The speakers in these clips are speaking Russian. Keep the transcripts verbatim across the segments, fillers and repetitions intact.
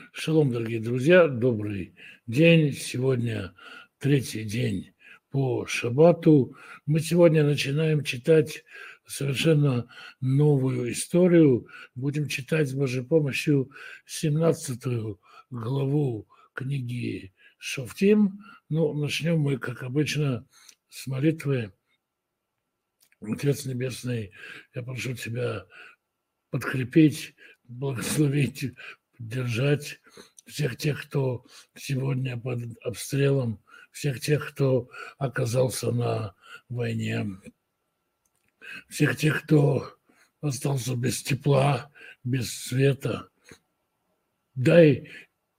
Шалом, дорогие друзья, добрый день. Сегодня третий день по шаббату. Мы сегодня начинаем читать совершенно новую историю. Будем читать с Божьей помощью семнадцатую главу книги Шофтим. Ну, начнем мы, как обычно, с молитвы. Отец Небесный, я прошу Тебя подкрепить, благословить, поддержать всех тех, кто сегодня под обстрелом, всех тех, кто оказался на войне, всех тех, кто остался без тепла, без света. Дай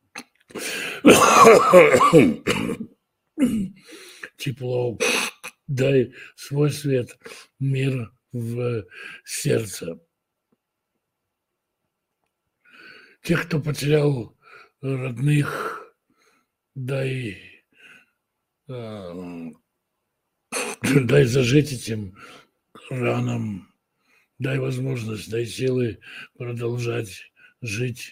тепло, дай свой свет, мир в сердце. Тех, кто потерял родных, дай, э, дай зажить этим ранам, дай возможность, дай силы продолжать жить.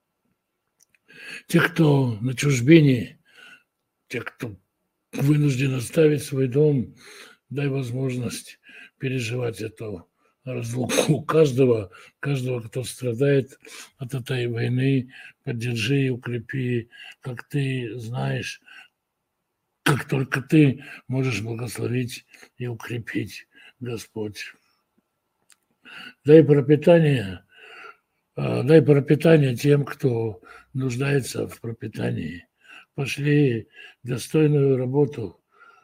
Тех, кто на чужбине, тех, кто вынужден оставить свой дом, дай возможность переживать эту разлуку. Каждого, каждого, кто страдает от этой войны, поддержи и укрепи, как ты знаешь, как только ты можешь благословить и укрепить, Господь. Дай пропитание, дай пропитание тем, кто нуждается в пропитании. Пошли достойную работу,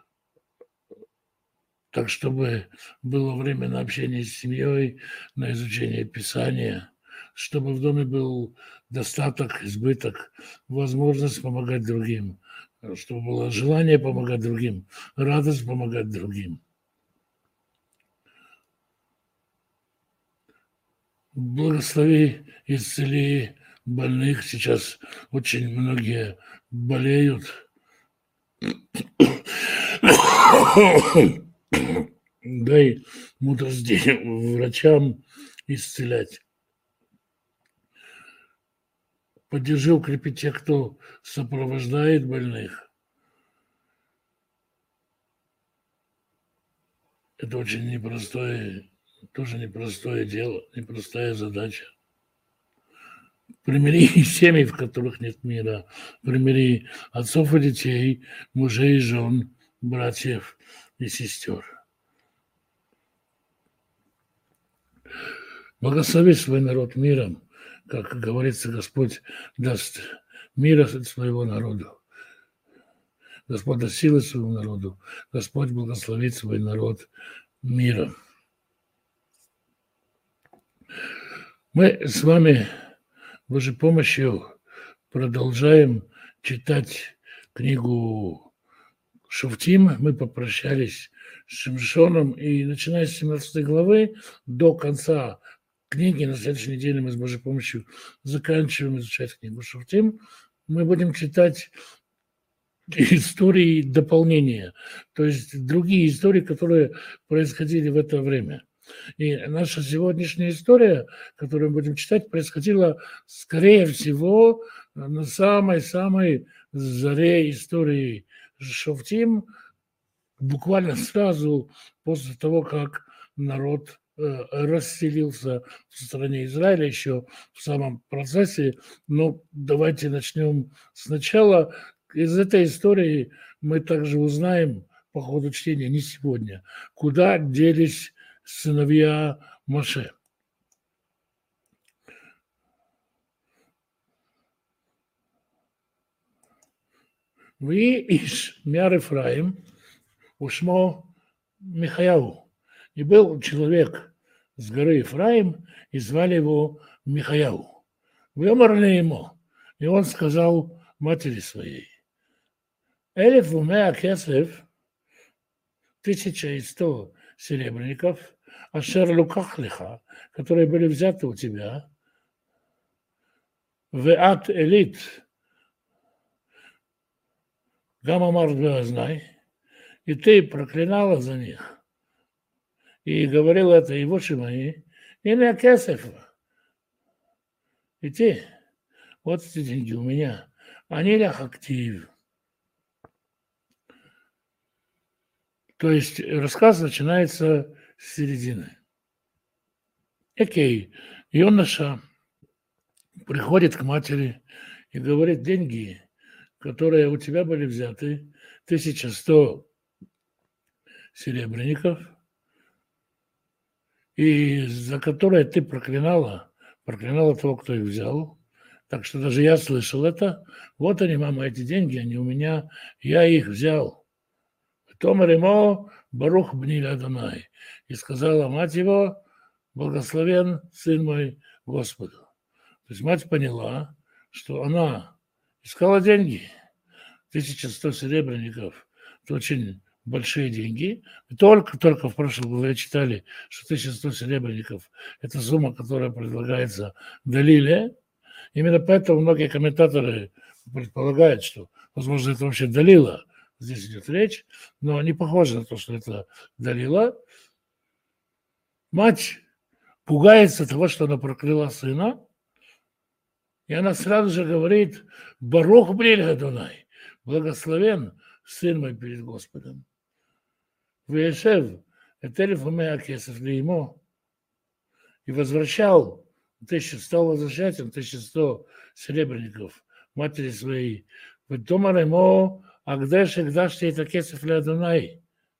так, чтобы было время на общение с семьей, на изучение Писания, чтобы в доме был достаток, избыток, возможность помогать другим, чтобы было желание помогать другим, радость помогать другим. Благослови, исцели больных. Сейчас очень многие болеют. Дай мудрости врачам исцелять. Поддержи, укрепи тех, кто сопровождает больных. Это очень непростое, тоже непростое дело, непростая задача. Примири семьи, в которых нет мира. Примири отцов и детей, мужей и жен, братьев и сестер. Благослови свой народ миром, как говорится, Господь даст мира своего народу. Господь даст силы своему народу. Господь благословит свой народ миром. Мы с вами Божьей помощью продолжаем читать книгу Шофтим. Мы попрощались с Шимшоном, и начиная с семнадцатой главы до конца книги, на следующей неделе мы с Божьей помощью заканчиваем изучать книгу Шофтим. Мы будем читать истории дополнения, то есть другие истории, которые происходили в это время. И наша сегодняшняя история, которую мы будем читать, происходила, скорее всего, на самой-самой заре истории Шофтим, буквально сразу после того, как народ э, расселился в стране Израиля, еще в самом процессе. Но давайте начнем сначала. Из этой истории мы также узнаем по ходу чтения, не сегодня, куда делись сыновья Моше. «Ви иш мяр Ефраим, ушмо Михаяу». И был человек с горы Ефраим, и звали его Михаяу. Вымерли ему, и он сказал матери своей: «Элев умеа кесев, тысяча и сто серебряников, ашер луках лиха, которые были взяты у тебя, веат элит, гамамар знай, и ты проклинала за них, и говорил это его шимаи, и не кесев, и ты, вот эти деньги у меня. Они лях актив. То есть рассказ начинается с середины. Окей, юноша приходит к матери и говорит: деньги, которые у тебя были взяты, тысяча сто серебряников, и за которые ты проклинала, проклинала того, кто их взял. Так что даже я слышал это. Вот они, мама, эти деньги, они у меня, я их взял. Томар ему Барух бни Адонай. И сказала мать его: благословен сын мой Господу. То есть мать поняла, что она искала деньги. тысяча сто серебряников – это очень большие деньги. Только-только в прошлом главе читали, что тысяча сто серебряников – это сумма, которая предлагается Далиле. Именно поэтому многие комментаторы предполагают, что, возможно, это вообще Далила. Здесь идет речь, но не похоже на то, что это Далила. Мать пугается того, что она прокляла сына, и она сразу же говорит: Барух бни Адонай, благословен сын мой перед Господом. Вешев этелев умея кесов ему, и возвращал тысячу сто, возвращать им тысячу сто серебряников матери своей. Томар ему агдеш эгдаш это кесов для Адонай.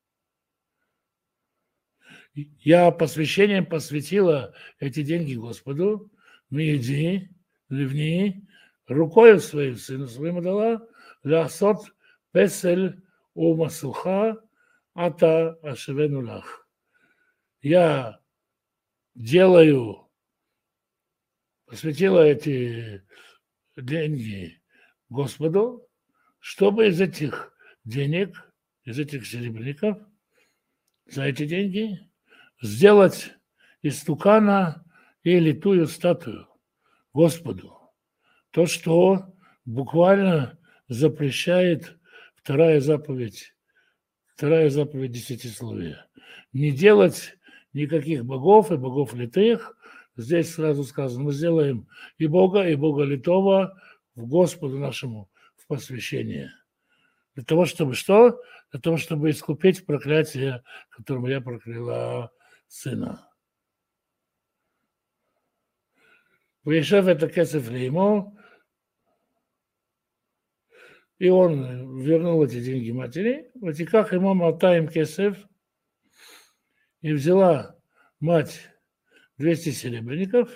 Я посвящением посвятила эти деньги Господу. Миди, ливни, рукою своим сыну своему дала, ласот песель у масуха ата ашевену лах. Я делаю, посвятила эти деньги Господу, чтобы из этих денег, из этих серебряников, за эти деньги сделать из тукана и литую статую Господу. То, что буквально запрещает вторая заповедь, вторая заповедь десятисловия. Не делать никаких богов и богов литых. Здесь сразу сказано: мы сделаем и Бога, и Бога литого в Господу нашему в посвящение. Для того, чтобы что? Для того, чтобы искупить проклятие, которым я прокляла сына. Вешев это кесов ему, и он вернул эти деньги матери. В Ватиках ему мотаем кесев, и взяла мать двести серебряников.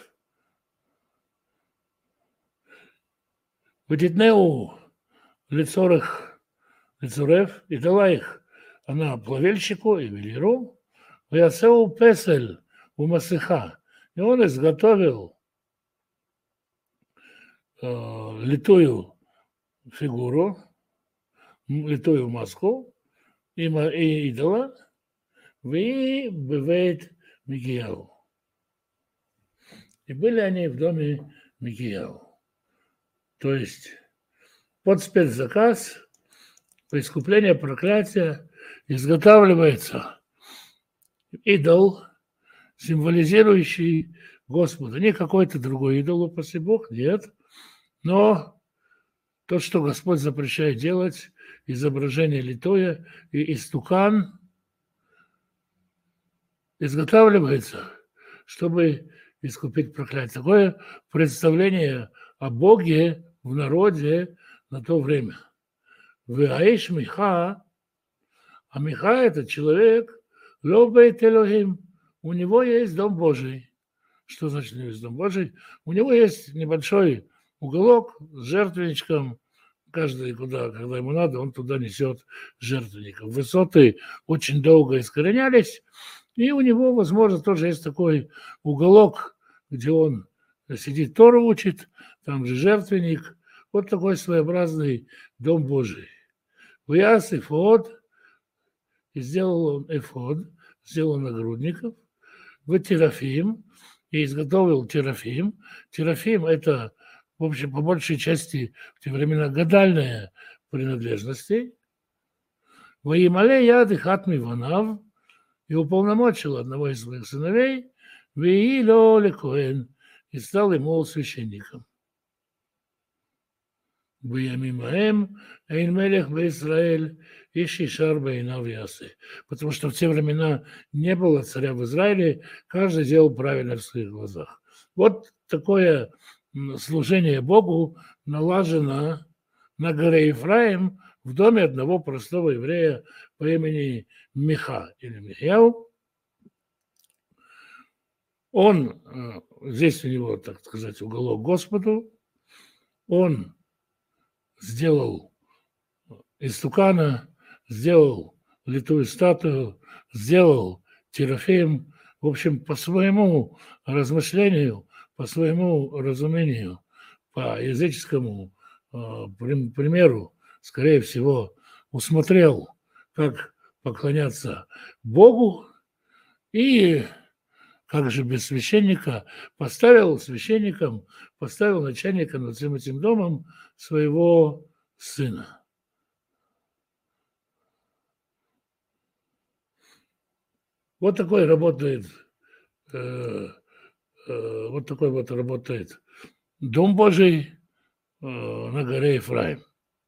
Ватитнеу лицорых лицурев, и дала их она плавильщику и велиру. Вясеу песель у масыха, и он изготовил э, литую фигуру, литую маску и, и идола, и бывает Микияу. И были они в доме Микияу. То есть под спецзаказ по искуплению проклятия изготавливается идол, символизирующий Господа. Не какой-то другой идол, упаси Бог, нет. Но то, что Господь запрещает делать, изображение литое и истукан, изготавливается, чтобы искупить проклятие. Такое представление о Боге в народе на то время. Ваиш Миха, а Миха – это человек, ло бейт Элохим, у него есть дом Божий. Что значит у него есть дом Божий? У него есть небольшой уголок с жертвенничком. Каждый, куда, когда ему надо, он туда несет жертвенников. Высоты очень долго искоренялись, и у него, возможно, тоже есть такой уголок, где он сидит, Тору учит, там же жертвенник. Вот такой своеобразный дом Божий. Уяс эфод, и сделал он эфод, сделал нагрудников, в терафим, и изготовил терафим. Терафим – это, в общем, по большей части в те времена гадальные принадлежности. Воимале яд и хатми ванав, и уполномочил одного из своих сыновей, веило лекоэн, и стал ему священником. בימים ההם אין מלך בישראל, איש ישר בעיניו יעשה. Потому что в те времена не было царя в Израиле, каждый делал правильно в своих глазах. Вот такое служение Богу налажено на горе Ефраим в доме одного простого еврея по имени Миха или Михьяу. Он, здесь у него, так сказать, уголок Господу, он сделал истукана, сделал литую статую, сделал терафим. В общем, по своему размышлению, по своему разумению, по языческому э, примеру, скорее всего, усмотрел, как поклоняться Богу, и как же без священника поставил священником, поставил начальником над всем этим домом своего сына. Вот такой работает, э, э, вот такой вот работает Дом Божий э, на горе Ефраим.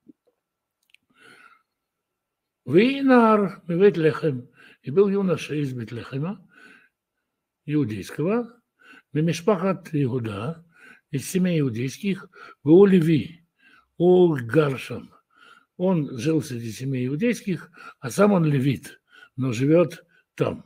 Вейнар Бейт-Лехем, и был юноша из Бейт-Лехема, иудейского, Бемишпахат Иуда, из семей иудейских, у Леви, у Гаршам. Он жил среди семей иудейских, а сам он левит, но живет там.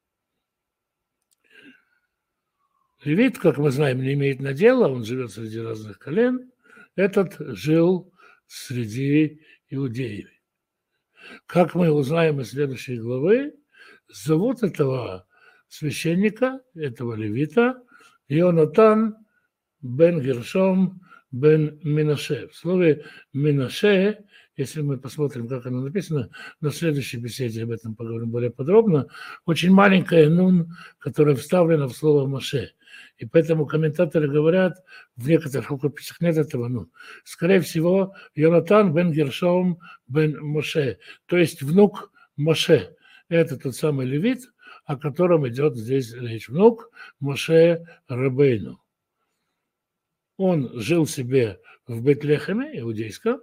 Левит, как мы знаем, не имеет надела, он живет среди разных колен. Этот жил среди иудеев. Как мы узнаем из следующей главы, зовут этого священника, этого левита, Йонатан бен Гершом бен Минаше. В слове Минаше, если мы посмотрим, как оно написано, на следующей беседе об этом поговорим более подробно, очень маленькая нун, которая вставлена в слово Маше. И поэтому комментаторы говорят, в некоторых рукописях нет этого нун. Скорее всего, Йонатан бен Гершом бен Моше, то есть внук Моше. Это тот самый левит, о котором идет здесь речь. Внук Моше Рабейну. Он жил себе в Бейт-Лехеме, иудейском,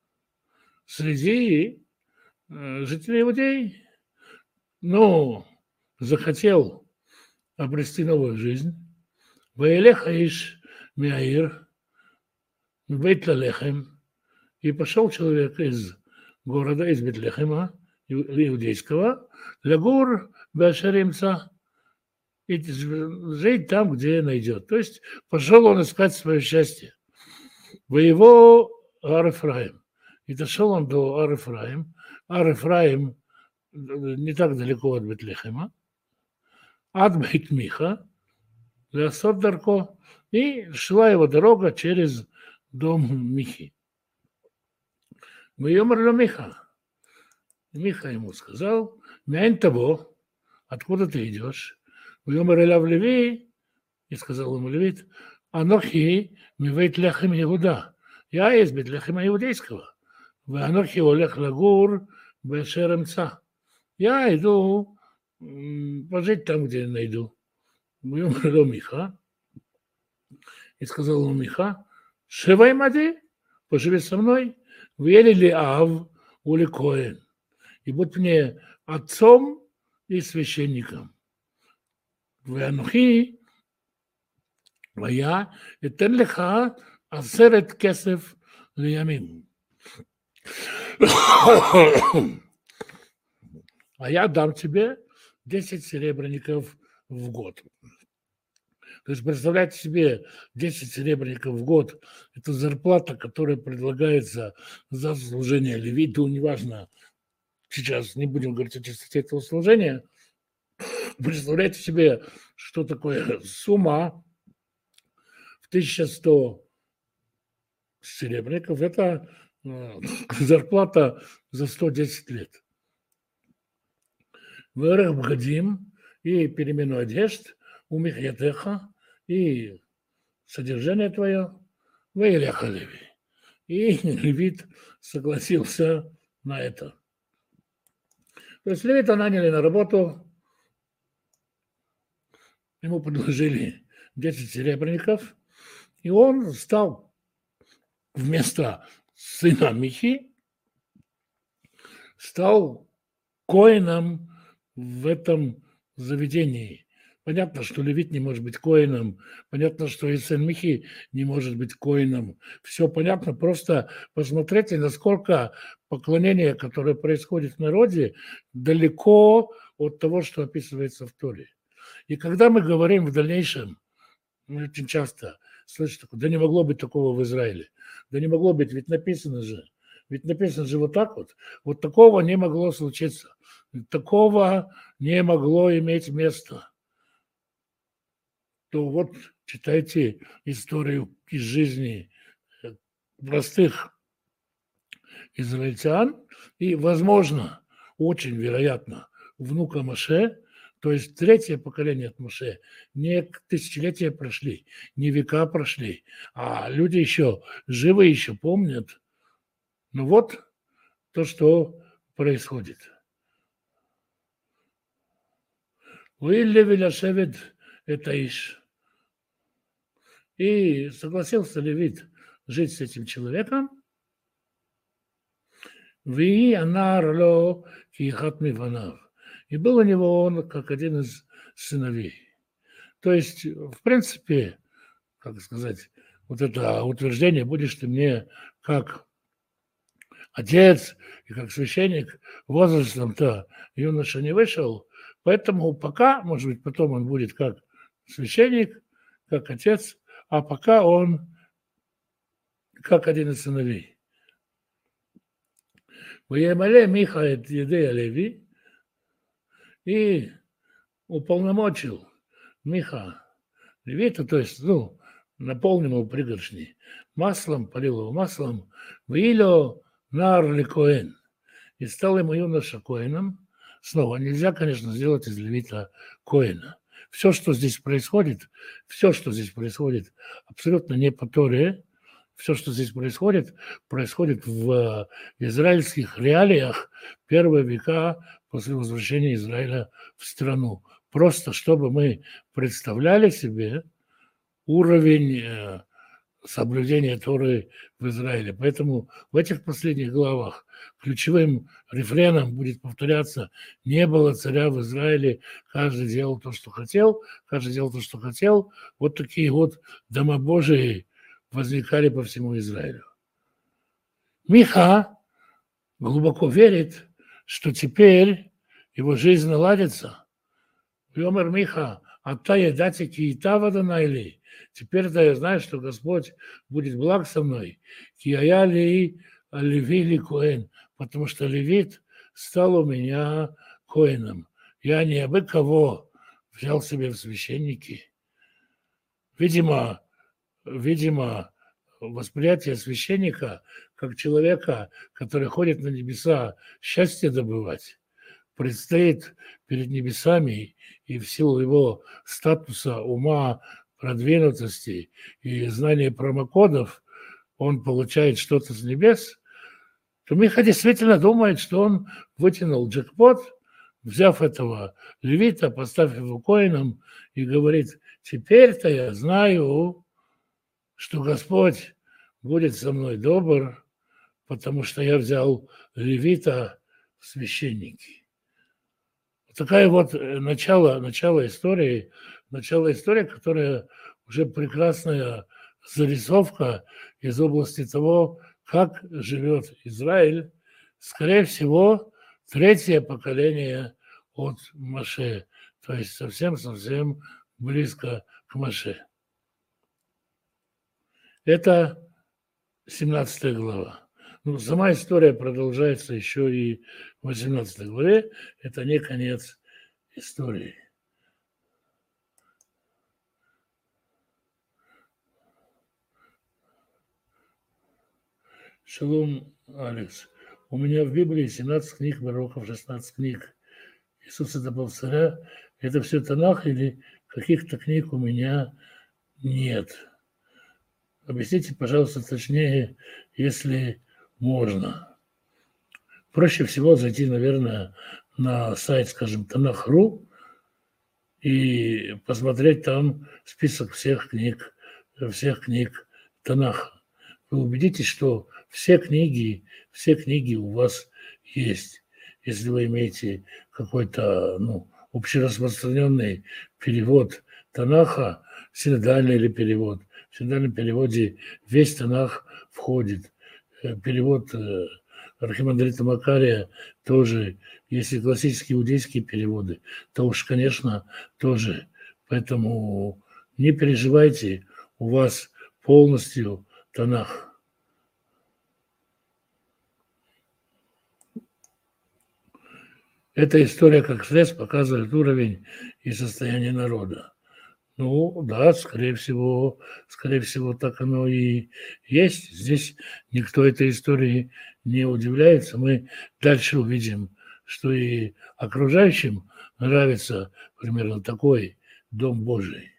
среди э, жителей Иудеи, но захотел обрести новую жизнь. Ваэлех Аиш Миаир, Бейт-Лехем, и пошел человек из города, из Бейт-Лехема, иудейского, Лягур Башаримца, и жить там, где найдет. То есть пошел он искать свое счастье. В его Ар-Эфраим. И дошел он до Ар-Эфраим. Ар-Эфраим не так далеко от Бейт-Лехема. Ад Бейт-Миха, Леосот Дарко, и шла его дорога через дом Михи. Вайомар Миха. Миха ему сказал, Мяйн того, откуда ты идешь? Вайомар Эляв Леви, и сказал ему левит, Анохи мивейт Лехем Иуда. Я из Бейт-Лехема иудейского. Анохи олех лагур бешеремца. Я иду пожить там, где найду. Вайомар Миха, и сказал ему Миха, Шевай мади, поживи со мной, вели ли Ав ули Коэн, и будь мне отцом и священником. Ванухи, вая, этен леха асерет кесев лиямим. А я дам тебе десять серебряников в год. То есть представляете себе, десять серебряников в год – это зарплата, которая предлагается за служение левиту, неважно, сейчас не будем говорить о чистоте этого служения. Представляете себе, что такое сумма в тысяча сто серебряников – это зарплата за сто десять лет. Вэрэх бгадим и перемену одежд, у Михьятеха и содержание твое, Ваэлеха Леви. И левит согласился на это. То есть левита наняли на работу, ему предложили десять серебряников, и он стал вместо сына Михи, стал коэном в этом заведении. Понятно, что левит не может быть коэном, понятно, что и сын Михи не может быть коэном. Все понятно, просто посмотрите, насколько поклонение, которое происходит в народе, далеко от того, что описывается в Торе. И когда мы говорим в дальнейшем, мы очень часто слышим, да не могло быть такого в Израиле, да не могло быть, ведь написано же, ведь написано же вот так вот, вот такого не могло случиться, такого не могло иметь место. То вот читайте историю из жизни простых израильтян, и, возможно, очень вероятно, внука Моше, то есть третье поколение от Моше, не тысячелетия прошли, не века прошли, а люди еще живы, еще помнят. Ну вот то, что происходит. Уилли Виляшевит это иш. И согласился Левит жить с этим человеком. Ви анарло кихат миванав. И был у него он как один из сыновей. То есть, в принципе, как сказать, вот это утверждение, будешь ты мне как отец и как священник, возрастом-то юноша не вышел, поэтому пока, может быть, потом он будет как священник, как отец, а пока он как один из сыновей. Ваемале Миха эт едея Леви, и уполномочил Миха левита, то есть, ну, наполнил его пригоршней маслом, полил его маслом, вило нар коэн, и стал ему юноша коэном. Снова, нельзя, конечно, сделать из левита коэна. Все, что здесь происходит, все, что здесь происходит, абсолютно не по Торе. Все, что здесь происходит, происходит в израильских реалиях первые века после возвращения Израиля в страну. Просто чтобы мы представляли себе уровень соблюдения Торы в Израиле. Поэтому в этих последних главах ключевым рефреном будет повторяться: не было царя в Израиле, каждый делал то, что хотел, каждый делал то, что хотел. Вот такие вот дома Божии возникали по всему Израилю. Миха глубоко верит, что теперь его жизнь наладится. Йомер Миха, ата едати ки итава данайли. Теперь-то я знаю, что Господь будет благ со мной. Ки ая ли леви ли коэн, потому что левит стал у меня коэном. Я не абы кого взял себе в священники. Видимо, видимо, восприятие священника как человека, который ходит на небеса счастье добывать, предстоит перед небесами, и в силу его статуса, ума, продвинутости и знания промокодов он получает что-то с небес, то Миха действительно думает, что он вытянул джекпот, взяв этого левита, поставив его коэном, и говорит: теперь-то я знаю, что Господь будет со мной добр, потому что я взял левита в священники. Вот такая вот начало, начало истории, начало истории, которая уже прекрасная зарисовка из области того, как живет Израиль. Скорее всего, третье поколение от Моше, то есть совсем-совсем близко к Моше. Это семнадцатая глава. Ну, сама история продолжается еще и в восемнадцатой главе. Это не конец истории. Шалом, Алекс. У меня в Библии семнадцать книг пророков, шестнадцать книг Иисуса до Царя. Это все Танах или каких-то книг у меня нет? Объясните, пожалуйста, точнее, если можно. Проще всего зайти, наверное, на сайт, скажем, Танах точка ру и посмотреть там список всех книг, всех книг Танаха. вы убедитесь, что все книги, все книги у вас есть. Если вы имеете какой-то, ну, общераспространенный перевод Танаха, синодальный или перевод. В синодальном переводе весь Танах входит. Перевод архимандрита Макария тоже. Если классические иудейские переводы, то уж, конечно, тоже. Поэтому не переживайте, у вас полностью Танах. Эта история как средств показывает уровень и состояние народа. Ну да, скорее всего, скорее всего, так оно и есть. Здесь никто этой истории не удивляется. Мы дальше увидим, что и окружающим нравится примерно такой Дом Божий.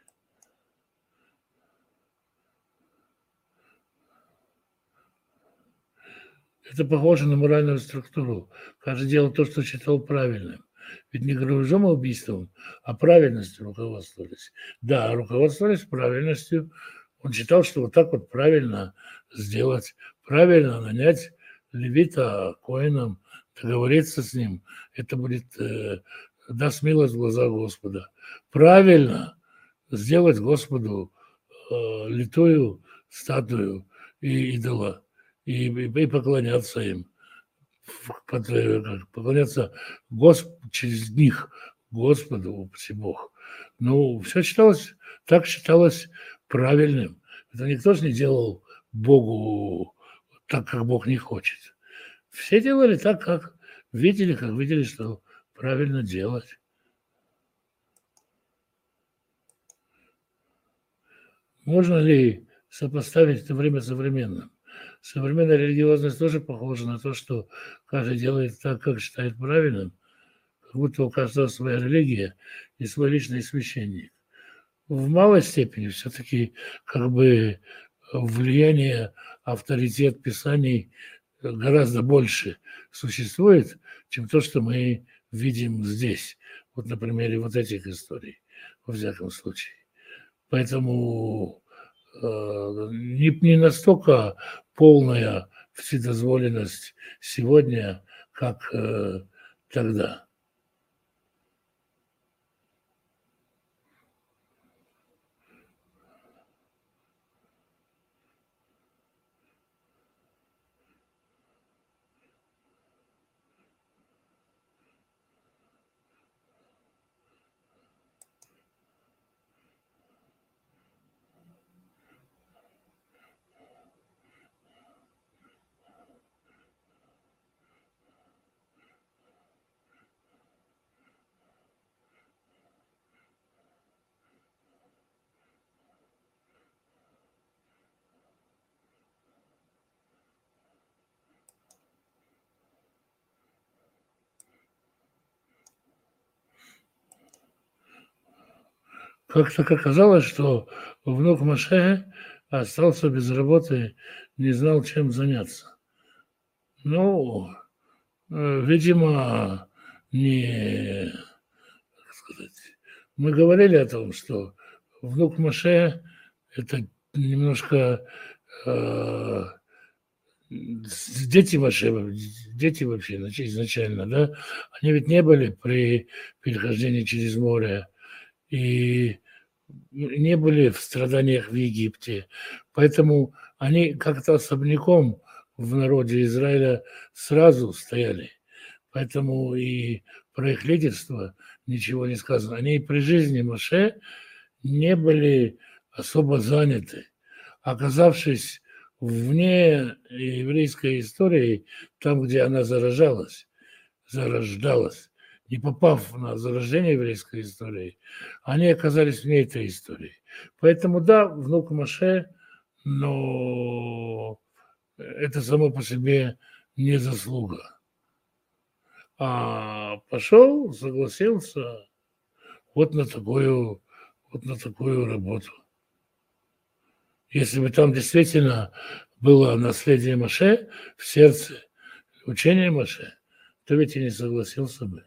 Это похоже на моральную структуру. Каждый делал то, что считал правильным. Ведь не грабежом и убийством, а правильностью руководствовались. Да, руководствовались правильностью. Он считал, что вот так вот правильно сделать, правильно нанять левита коэном, договориться с ним. Это будет, э, даст милость в глаза Господа. Правильно сделать Господу э, литую статую и идола. И, и поклоняться им, поклоняться Госп... через них Господу, Бог. Ну, все считалось, так считалось правильным. Это никто же не делал Богу так, как Бог не хочет. Все делали так, как видели, как видели, что правильно делать. Можно ли сопоставить это время с современным? Современная религиозность тоже похожа на то, что каждый делает так, как считает правильным, как будто у каждого своя религия и свой личный священник. В малой степени все-таки как бы влияние, авторитет писаний гораздо больше существует, чем то, что мы видим здесь. Вот на примере вот этих историй, во всяком случае. Поэтому не, не настолько полная вседозволенность сегодня, как э, тогда. Как так оказалось, что внук Моше остался без работы, не знал, чем заняться. Ну, э, видимо, не, как сказать, мы говорили о том, что внук Моше – это немножко э, дети Моше, дети вообще изначально, да, они ведь не были при перехождении через море и не были в страданиях в Египте. Поэтому они как-то особняком в народе Израиля сразу стояли. Поэтому и про их лидерство ничего не сказано. Они и при жизни Моше не были особо заняты. Оказавшись вне еврейской истории, там, где она заражалась, зарождалась, не попав на зарождение еврейской истории, они оказались вне этой истории. Поэтому, да, внук Моше, но это само по себе не заслуга. А пошел, согласился вот на такую, вот на такую работу. Если бы там действительно было наследие Моше в сердце, учение Моше, то ведь и не согласился бы.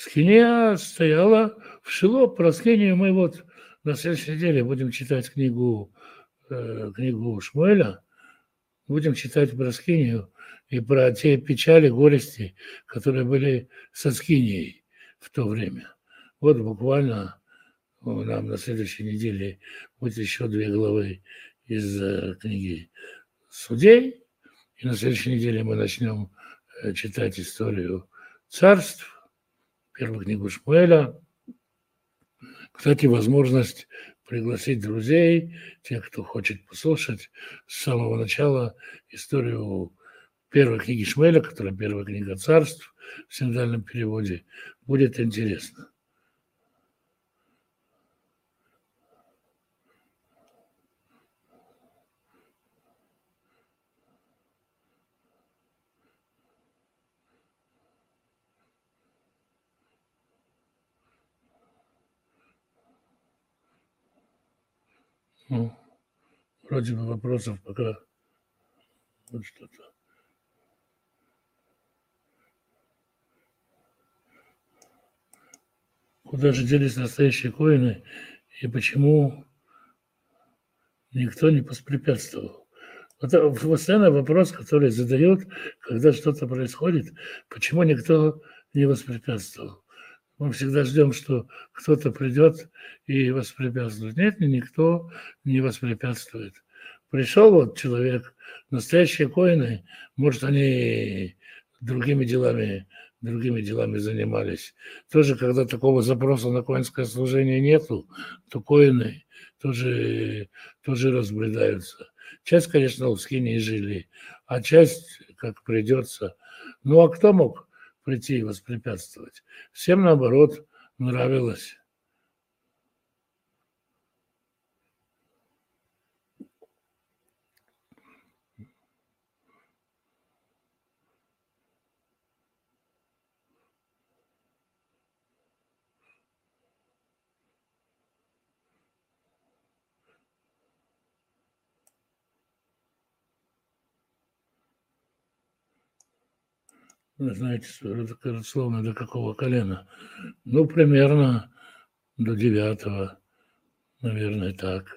Скиния стояла в Шило. Про Скинию мы вот на следующей неделе будем читать книгу, э, книгу Шмуэля. Будем читать про Скинию и про те печали, горести, которые были со Скинией в то время. Вот буквально нам на следующей неделе будет еще две главы из э, книги Судей. И на следующей неделе мы начнем э, читать историю царств, первую книгу Шмуэля. Кстати, возможность пригласить друзей, тех, кто хочет послушать с самого начала историю первой книги Шмуэля, которая первая книга царств в синодальном переводе, будет интересно. Ну, вроде бы вопросов пока вот что-то. Куда же делись настоящие коины и почему никто не воспрепятствовал? Это постоянно вопрос, который задают, когда что-то происходит, почему никто не воспрепятствовал. Мы всегда ждем, что кто-то придет и воспрепятствует. Нет, никто не воспрепятствует. Пришел вот человек, настоящие коины, может, они другими делами, другими делами занимались. Тоже, когда такого запроса на коинское служение нету, то коины тоже, тоже разбредаются. Часть, конечно, в Скинии жили, а часть, как придется. Ну, а кто мог прийти и воспрепятствовать? Всем, наоборот, нравилось. Вы знаете, родословно до какого колена? Ну, примерно до девятого, наверное, так.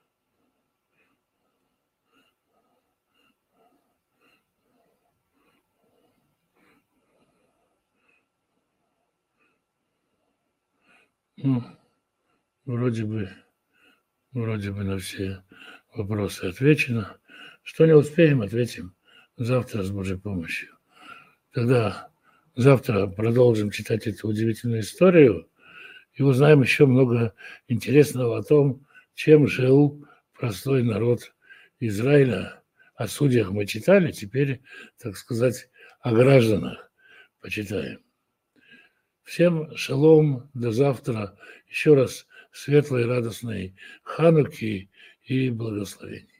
Ну, вроде бы, вроде бы на все вопросы отвечено. Что не успеем, ответим завтра с Божьей помощью. Тогда завтра продолжим читать эту удивительную историю и узнаем еще много интересного о том, чем жил простой народ Израиля. О судьях мы читали, теперь, так сказать, о гражданах почитаем. Всем шалом, до завтра. Еще раз светлой, радостной Хануки и благословений.